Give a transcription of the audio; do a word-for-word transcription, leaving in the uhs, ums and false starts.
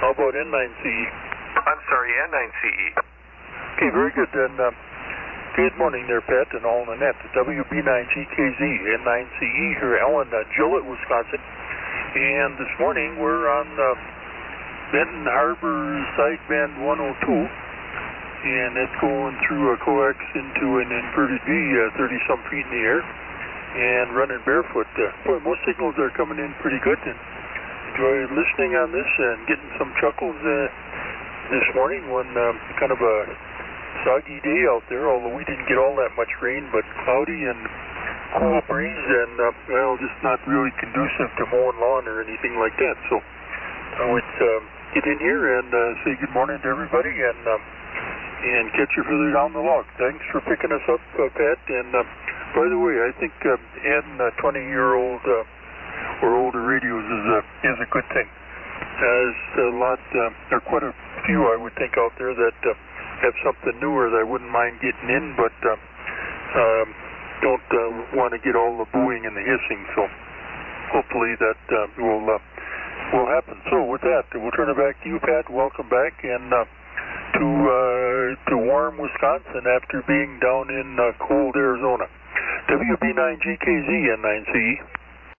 How about N nine C E? I'm sorry, N nine C E. Okay, very good. And uh, good morning there, Pat, and all on the net. W B nine G K Z, N nine C E here, Ellen, uh, Gillette, Wisconsin. And this morning we're on uh, Benton Harbor sideband one oh two, and it's going through a coax into an inverted V, uh, thirty some feet in the air, and running barefoot. Uh, boy, most signals are coming in pretty good, and enjoy listening on this and getting some chuckles uh, this morning when uh, kind of a soggy day out there, although we didn't get all that much rain, but cloudy and cool breeze, and uh, well, just not really conducive to mowing lawn or anything like that. So I would uh, get in here and uh, say good morning to everybody, and uh, and catch you further down the log. Thanks for picking us up, uh, Pat. And uh, by the way, I think uh, adding uh, twenty-year-old uh, or older radios is a is a good thing. There's a lot, uh, there are quite a few, I would think, out there that uh, have something newer that I wouldn't mind getting in, but uh, um, don't uh, want to get all the booing and the hissing. So hopefully that uh, will uh, will happen. So with that, we'll turn it back to you, Pat. Welcome back and uh, to uh, to warm Wisconsin after being down in uh, cold Arizona. W B nine G K Z and nine C E.